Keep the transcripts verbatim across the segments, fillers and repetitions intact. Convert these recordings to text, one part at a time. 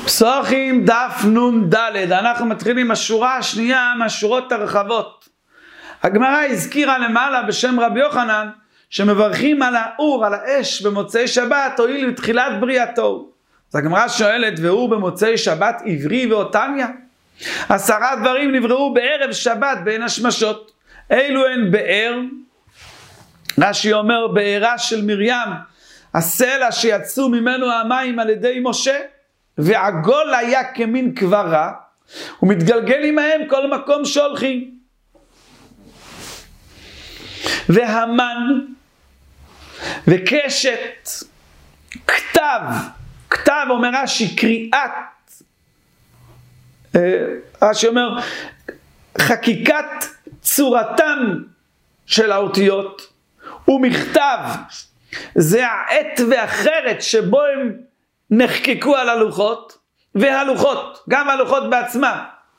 פסוחים דף נון ד', אנחנו מתחילים השורה השנייה מהשורות הרחבות. הגמרא הזכירה למעלה בשם רבי יוחנן שמברכים על האור, על האש במוצאי שבת, הואיל בתחילת בריאתו. אז הגמרא שואלת, ואור במוצאי שבת עברי ואותניה? עשרה דברים נבראו בערב שבת בין השמשות. אילו הן באר? רש"י אומר בעירה של מרים, הסלע שיצאו ממנו המים על ידי משה, ועגול היה כמין קברה, ומתגלגל עמהם כל מקום שהולכים. והמן וקשת, כתב, כתב אומר רש"י קריאת, רש"י אומר חקיקת צורתם של האותיות, ומכתב זה העט והחרת שבו הם נחקקו על הלוחות, והלוחות, גם הלוחות בעצמם.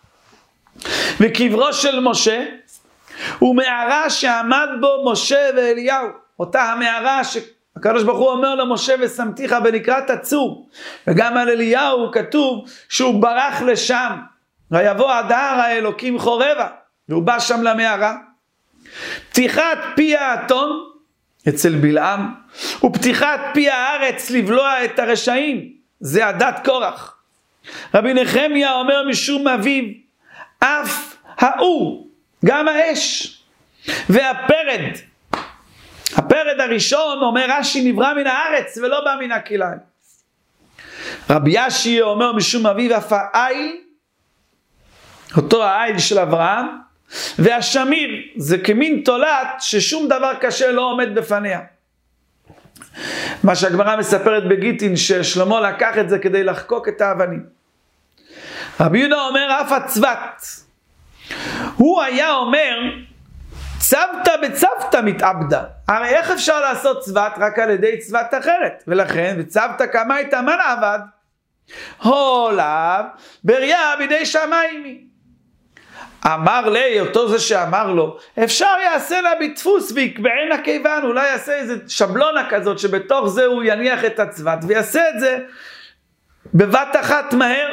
וקברו של משה הוא מערה שעמד בו משה ואליהו, אותה המערה שהקדוש ברוך הוא אומר למשה ושמתיך בנקרת הצור. וגם על אליהו כתוב שהוא ברח לשם, ויבוא הדר האלוקים חורבה, והוא בא שם למערה. פתיחת פי האתון אצל בלעם, ופתיחת פי הארץ לבלוע את הרשעים, זה עדת קורח. רבי נחמיה אומר משום אביו, אף האור, גם האש והפרד, הפרד הראשון אומר רש"י נברא מן הארץ ולא בא מן הכלאיים. רבי ישי אומר משום אביו, אף העיל, אותו העיל של אברהם, והשמיר זה כמין תולעת ששום דבר קשה לא עומד בפניה. מה שהגמרא מספרת בגיטין ששלמה לקח את זה כדי לחקוק את האבנים. רבי יהודה אומר אף הצבת, הוא היה אומר צוותא בצוותא מתאבדה. הרי איך אפשר לעשות צבת רק על ידי צבת אחרת? ולכן וצוותא כמה התאמן עבד הולב בריאה בידי שמיים. אמר לי, אותו זה שאמר לו, אפשר יעשה לה בתפוס ויקבענה כיוון, אולי יעשה איזה שבלונה כזאת שבתוך זה הוא יניח את הצוות ויעשה את זה בבת אחת מהר.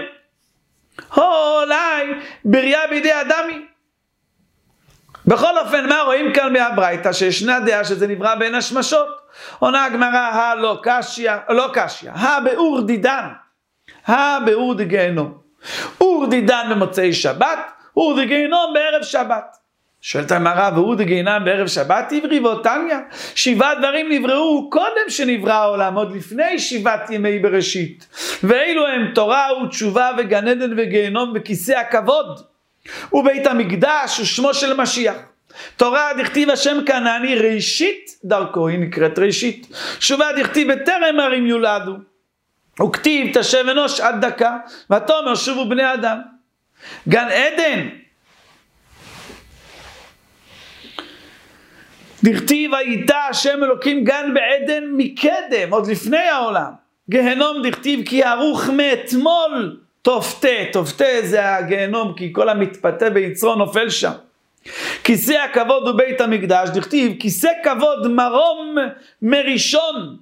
אולי בריאה בידי אדמי. בכל אופן, מה רואים כאן מהברייתא? שישנה דעה שזה נברא בין השמשות. עונה הגמרא, הלא קשיא, לא קשיא, הבאור דידן, הבאור דגיהנום. אור דידן במוצאי שבת, אור דגיהנום בערב שבת. שואלת הגמרא, ואור דגיהנום בערב שבת עברי ואותניה? שבעה דברים נבראו קודם שנברא העולם, עוד לפני שבעת ימי בראשית. ואילו הם תורה ותשובה וגן עדן וגיהנום וכיסא הכבוד. ובית המקדש ושמו של משיח. תורה דכתיב השם כנעני ראשית דרכו, היא נקראת ראשית. תשובה דכתיב בטרם ערים יולדו. וכתיב תשב אנוש עד דקה, ותאמר שובו בני אדם. גן עדן דכתיב הייתה השם אלוקים גן בעדן מקדם, עוד לפני העולם. גהנום דכתיב כי ערוך מאתמול תופתה, תופתה זה הגהנום כי כל המתפתה ביצרו נופל שם. כיסא הכבוד הוא בית המקדש, דכתיב כיסא כבוד מרום מראשון,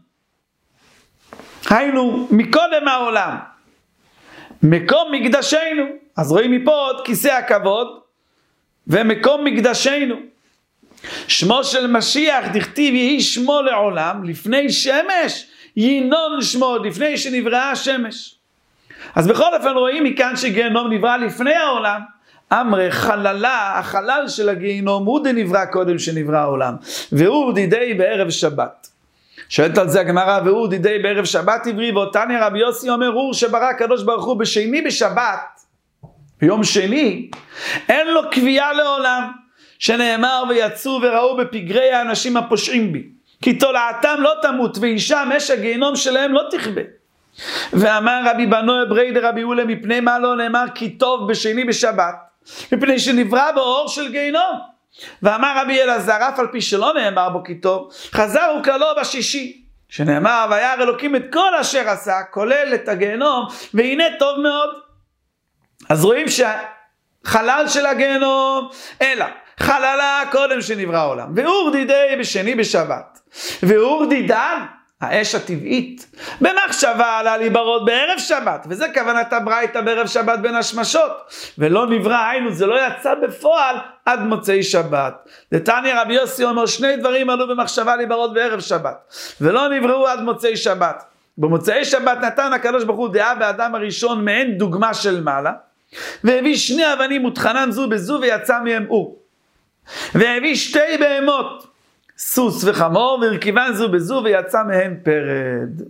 היינו מקודם העולם, מקום מקדשנו. אז רואים מפה עוד כיסא הכבוד ומקום מקדשנו. שמו של משיח דכתיב יהי שמו לעולם, לפני שמש ינון שמו, לפני שנבראה השמש. אז בכל אופן רואים מכאן שגיהנום נברא לפני העולם. אמרי חללה, החלל של הגיהנום הוא דנברא קודם שנברא העולם, והוא דידי בערב שבת. שואלת על זה הגמרא, והוא דידי בערב שבת עברי ואותניה? רבי יוסי אומר אור שברא הקדוש ברוך הוא בשני בשבת, ביום שני, אין לו קביעה לעולם, שנאמר ויצאו וראו בפגרי האנשים הפושעים בי, כי תולעתם לא תמות ואישה מש הגיהנום שלהם לא תכבה. ואמר רבי בנוי ברי דרבי אולה, מפני מה לא נאמר כי טוב בשני בשבת? מפני שנברא באור של גיהנום. ואמר רבי אלעזר, אף על פי שלא נאמר בו כי טוב, חזר הוא כלו בשישי, שנאמר וירא אלוקים את כל אשר עשה, כולל את הגיהנום, והנה טוב מאוד. אז רואים שהחלל של הגיהנום, אלא חללה קודם שנברא העולם, ואור דידי בשני בשבת, ואור דידן, האש הטבעית, במחשבה עלה להיברות בערב שבת, וזה כוונת הברייתא בערב שבת בין השמשות, ולא נברא, היינו, זה לא יצא בפועל עד מוצאי שבת. דתניא רבי יוסי אומר, שני דברים עלו במחשבה להיברות בערב שבת, ולא נבראו עד מוצאי שבת. במוצאי שבת נתן הקדוש ברוך הוא דעה באדם הראשון מעין דוגמה של מעלה, והביא שני אבנים ותחנן זו בזו ויצא מהם אור. והביא שתי בהמות, סוס וחמור, והרכיבן זו בזו ויצא מהם פרד.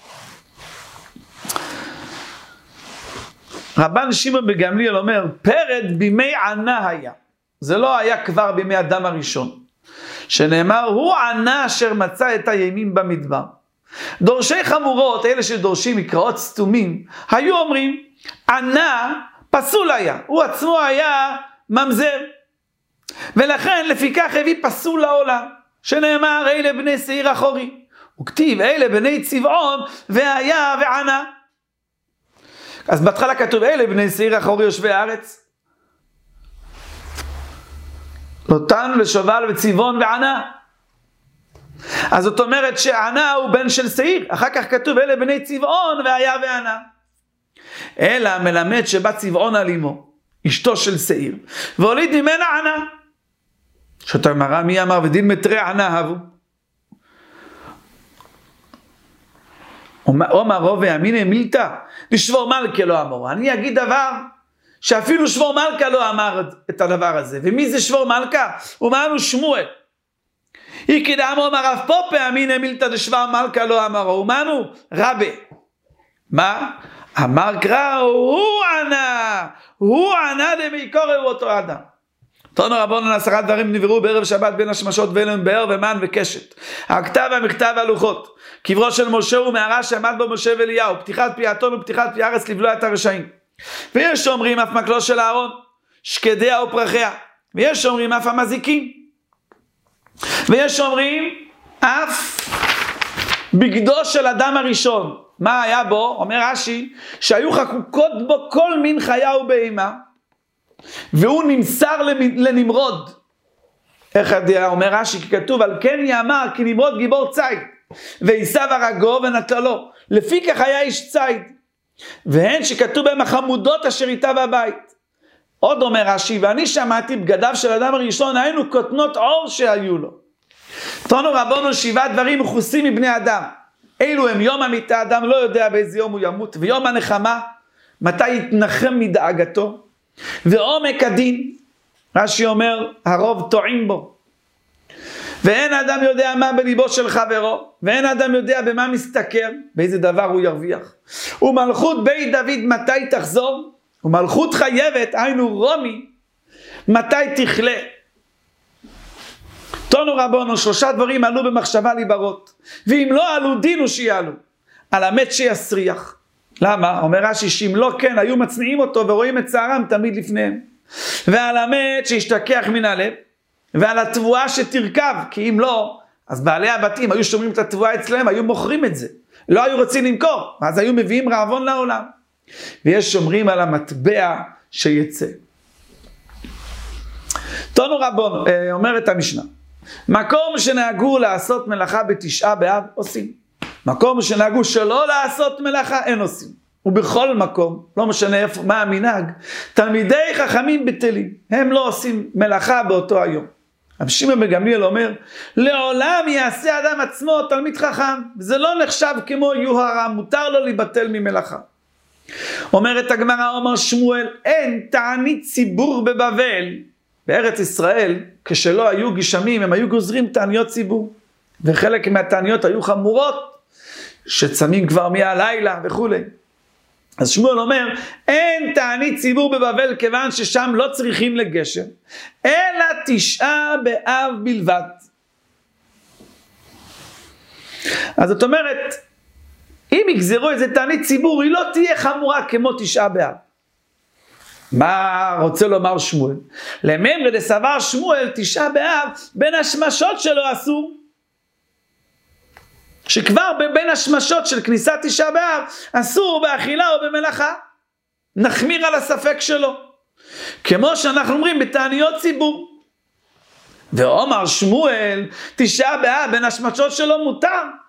רבן שמעון בן גמליאל אומר, פרד בימי ענה היה. זה לא היה כבר בימי אדם הראשון. שנאמר, הוא ענה אשר מצא את הימים במדבר. דורשי חמורות, אלה שדורשים מקראות סתומים, היו אומרים, ענה פסול היה. הוא עצמו היה ממזר. ולכן לפיכך הביא פסול לעולם. שנאמר, אלה בני שעיר אחורי. וכתיב, אלה בני צבעון, והיה וענה. אז בהתחלה כתוב, אלה בני שעיר אחורי יושבי הארץ. לוטן ושובל וצבעון וענה. אז זאת אומרת שענה הוא בן של שעיר. אחר כך כתוב, אלה בני צבעון, והיה וענה. אלא מלמד שבא צבעון על אמו, אשתו של שעיר, והוליד ממנה ענה. שאתה מראה מי אמר ודין מטרי ענה הבו. אומר רוב ויאמיניה מילתא לשבור מלכה לא אמרו. אני אגיד דבר שאפילו שבור מלכה לא אמר את הדבר הזה. ומי זה שבור מלכה? הוא אמרנו שמואל. היא כדאמרו אמר רב פופה אמיניה מילתא דשבור מלכה לא אמרו. הוא אמרנו רבי. מה? אמר קרא הוא ענה. הוא ענה דמיקורי הוא אותו אדם. תנו רבונן עשרה דברים נבראו בערב שבת בין השמשות ואלם באר ומן וקשת. הכתב והמכתב והלוחות. קברו של משה ומערה שעמד בו משה ואליהו. פתיחת פי האתון ופתיחת פי הארץ לבלוע את הרשעים. ויש שאומרים אף מקלו של אהרון, שקדיה ופרחיה. ויש שאומרים אף המזיקים. ויש שאומרים אף בגדו של אדם הראשון. מה היה בו? אומר רש"י, שהיו חקוקות בו כל מין חיה ובהמה. והוא נמסר לנמרוד. איך אומר רש"י? כי כתוב על כן יאמר כי נמרוד גיבור ציד ועשיו הרגו ונטלו, לפי כך היה איש ציד, והן שכתוב בהם החמודות אשר איתה בבית. עוד אומר רש"י, ואני שמעתי בגדיו של אדם הראשון היינו כותנות עור שהיו לו. תנו רבונו שבעה דברים מכוסים מבני אדם. אילו הם יום המיתה, אדם לא יודע באיזה יום הוא ימות, ויום הנחמה מתי יתנחם מדאגתו, ועומק הדין, רש"י אומר, הרוב טועים בו. ואין אדם יודע מה בליבו של חברו, ואין אדם יודע במה מסתכר, באיזה דבר הוא ירוויח. ומלכות בית דוד מתי תחזור, ומלכות חייבת, היינו רומי, מתי תכלה. תנו רבונו, שלושה דברים עלו במחשבה ליברות, ואם לא עלו דינו שיעלו, על המת שיסריח. למה? אומר רש"י, שאם לא כן, היו מצניעים אותו ורואים את צערם תמיד לפניהם. ועל המת שישתכח מן הלב, ועל התבואה שתרכב, כי אם לא, אז בעלי הבתים היו שומרים את התבואה אצלם, היו מוכרים את זה. לא היו רוצים למכור, אז היו מביאים רעבון לעולם. ויש שומרים על המטבע שיצא. תנו רבון, אומרת המשנה, מקום שנהגו לעשות מלאכה בתשעה באב, עושים. מקום שנהגו שלא לעשות מלאכה, אין עושים. ובכל מקום, לא משנה איפה, מה המנהג, תלמידי חכמים בטלים, הם לא עושים מלאכה באותו היום. רבי שמעון בן גמליאל אומר, לעולם יעשה אדם עצמו תלמיד חכם, זה לא נחשב כמו יוהרה, מותר לו להיבטל ממלאכה. אומרת הגמרא, אומר שמואל, אין תענית ציבור בבבל, בארץ ישראל, כשלא היו גשמים, הם היו גוזרים תעניות ציבור, וחלק מהתעניות היו חמורות, שצמים כבר מהלילה וכו'. אז שמואל אומר, אין תענית ציבור בבבל כיוון ששם לא צריכים לגשם, אלא תשעה באב בלבד. אז זאת אומרת, אם יגזרו איזה תענית ציבור, היא לא תהיה חמורה כמו תשעה באב. מה רוצה לומר שמואל? לממרי לסבר שמואל, תשעה באב, בין השמשות שלו אסור. שכבר בין השמשות של כניסת תשעה באב, אסור באכילה או במלאכה. נחמיר על הספק שלו. כמו שאנחנו אומרים בתעניות ציבור. ואומר שמואל, תשעה באב, בין השמשות שלו מותר.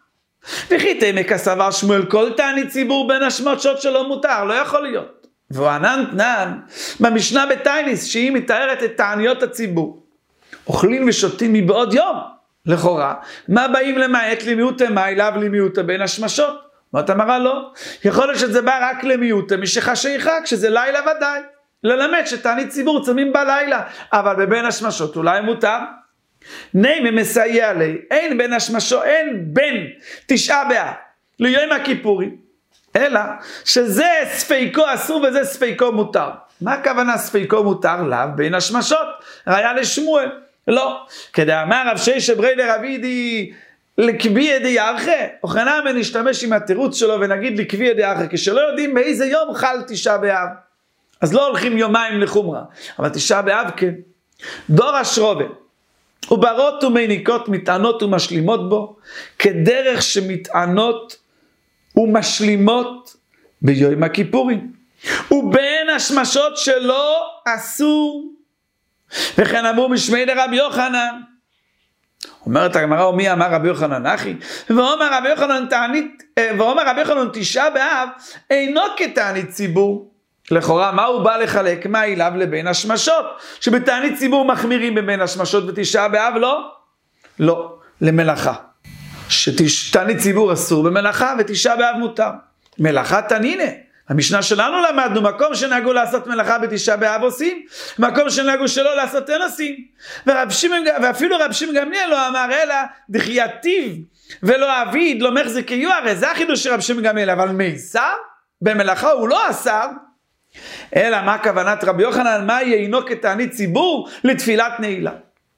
וכי תימא כסבר שמואל כל תענית ציבור בין השמשות שלו מותר, לא יכול להיות. והוא ענן תנן במשנה בתייניס, שהיא מתארת את תעניות הציבור. אוכלים ושותים מבעוד יום, לכאורה. מה באים למעט למיעוטה, מה אליו למיעוטה בין השמשות? אומרת אמרה לא. יכול להיות שזה בא רק למיעוטה, משחשי חג, שזה לילה ודאי. ללמד שתענית ציבור צמים בלילה, אבל בבין השמשות אולי מותר. נימה מסייע לי, אין בין השמשות, אין בין תשעה באב ליום הכיפורים, אלא שזה ספיקו אסור וזה ספיקו מותר. מה הכוונה ספיקו מותר? לאו בין השמשות, ראיה לשמואל. לא, כדי אמר רב ששת ברי דרבידי לקביע דיארכה, אוכנה נשתמש עם התירוץ שלו ונגיד לקביע דיארכה, כשלא יודעים באיזה יום חל תשעה באב, אז לא הולכים יומיים לחומרה, אבל תשעה באב כן. דור השרובה, וברות ומניקות מתענות ומשלימות בו, כדרך שמתענות ומשלימות ביום הכיפורים. ובין השמשות שלו אסור, וכן אמרו משמי דרבי יוחנן. אומרת הגמרא, ומי אמר רבי יוחנן אחי? ואומר רבי יוחנן תענית, ואומר רבי יוחנן תשעה באב אינו כתענית ציבור. לכאורה, מה הוא בא לחלק? מה אליו לבין השמשות? שבתענית ציבור מחמירים בבין השמשות ותשעה באב לא? לא, למלאכה. שתענית ציבור אסור במלאכה ותשעה באב מותר. מלאכה תנינה. המשנה שלנו למדנו, מקום שנהגו לעשות מלאכה בתשעה באב עושים, מקום שנהגו שלא לעשות אין עושים. ורב שמעון, ואפילו רב שמעון גמליאל לא אמר אלא דחייתיו ולא אביד, לא מחזיק יוהר, זה החידוש של רב שמעון גמליאל, אבל מייסר במלאכה הוא לא אסר. אלא מה כוונת רבי יוחנן, מה יינו כתענית ציבור לתפילת נעילה?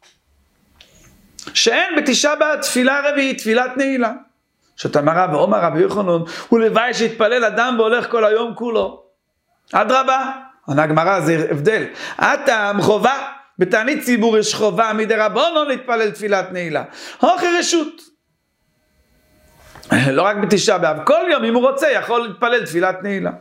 שאין בתשעה באב תפילה רביעית, תפילת נעילה. שאתה מראה ואומר רבי יוחנן, הוא לוואי שהתפלל אדם והולך כל היום כולו. אדרבה, עונה הגמרא, זה הבדל. אתה חובה, בתענית ציבור יש חובה מדרבנן להתפלל תפילת נעילה. הוכי רשות. לא רק בתשעה באב, כל יום אם הוא רוצה יכול להתפלל תפילת נעילה.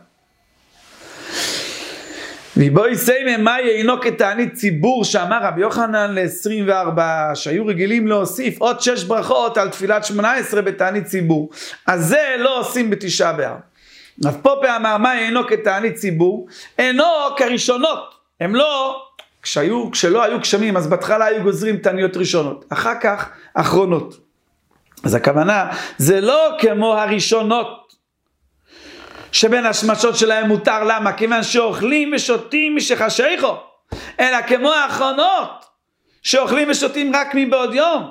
ובואי סיימה מה יינו כתענית ציבור שאמר רבי יוחנן ל-עשרים וארבע, שהיו רגילים להוסיף עוד שש ברכות על תפילת שמונה עשרה בתענית ציבור. אז זה לא עושים בתשעה באב. אז פופה אמר מה יינו כתענית ציבור, אינו כראשונות. הם לא, כשהיו, כשלא היו גשמים, אז בהתחלה היו גוזרים תעניות ראשונות, אחר כך אחרונות. אז הכוונה, זה לא כמו הראשונות, שבין השמשות שלהם מותר, למה? כיוון שאוכלים ושותים משחשיכו, אלא כמו האחרונות, שאוכלים ושותים רק מבעוד יום.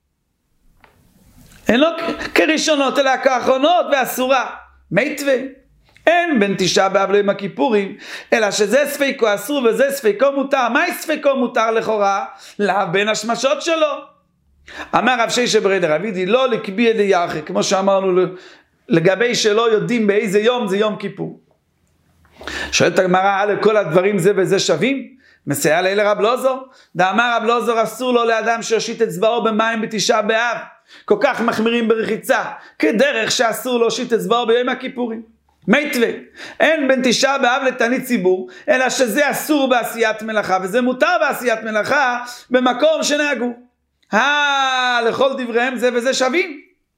אין לא כראשונות, אלא כאחרונות ואסורה. מיתווה, אין בין תשעה באב ליום הכיפורים, אלא שזה ספיקו אסור וזה ספיקו מותר. מהי ספיקו מותר לכאורה? לא בין השמשות שלו. אמר רב ששת ברי דרבידי, לא לקביע דיארכה, כמו שאמרנו לגבי שלא יודעים באיזה יום זה יום כיפור. שואלת הגמרא, על כל הדברים זה וזה שווים? מסייע לי לרב לוזור. דאמר רב לוזור, אסור לו לאדם שיושיט אצבעו במים בתשעה באב. כל כך מחמירים ברחיצה, כדרך שאסור להושיט אצבעו ביום הכיפורים. מיתווה, אין בין תשעה באב לתענית ציבור, אלא שזה אסור בעשיית מלאכה, וזה מותר בעשיית מלאכה במקום שנהגו. אה, לכל דבריהם זה וזה שווים.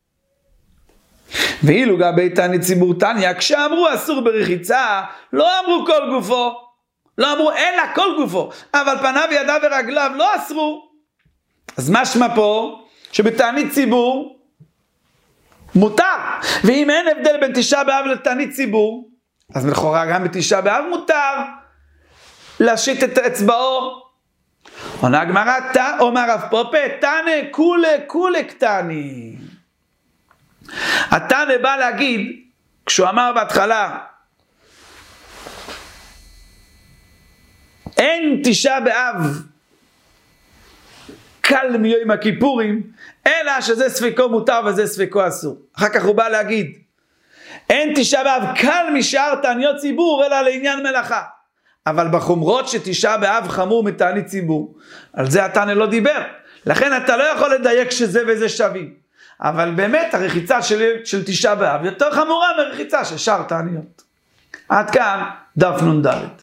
ואילו גבי תענית ציבור תניא, כשאמרו אסור ברחיצה, לא אמרו כל גופו, לא אמרו אלא כל גופו, אבל פניו ידיו ורגליו לא אסרו. אז משמע פה, שבתענית ציבור מותר, ואם אין הבדל בין תשעה באב לתענית ציבור, אז לכאורה גם בתשעה באב מותר להשיט את אצבעו. עונה הגמרא, אומר רב פופה, תנא כולה כולה קטני. התנא בא להגיד, כשהוא אמר בהתחלה, אין תשעה באב קל מיום הכיפורים, אלא שזה ספיקו מותר וזה ספיקו אסור. אחר כך הוא בא להגיד, אין תשעה באב קל משאר תעניות ציבור, אלא לעניין מלאכה. אבל בחומרות שתשעה באב חמור מתענית ציבור, על זה התנא לא דיבר. לכן אתה לא יכול לדייק שזה וזה שווים. אבל באמת הרחיצה של, של תשעה באב יותר חמורה מרחיצה של שאר תעניות. עד כאן דף נ"ד.